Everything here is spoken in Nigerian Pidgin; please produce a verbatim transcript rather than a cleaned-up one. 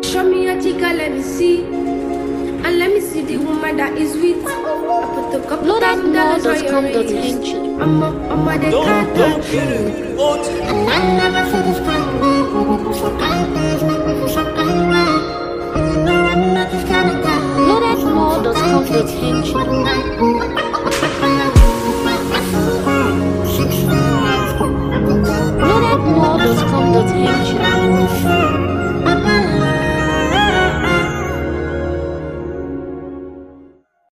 Show me your chica, let me see. And let me see the woman that is with. I put a couple thousand dollars on your waist. I'm a, I'm a the cat. And I never feel this kind of way. Loaded more does come with attention.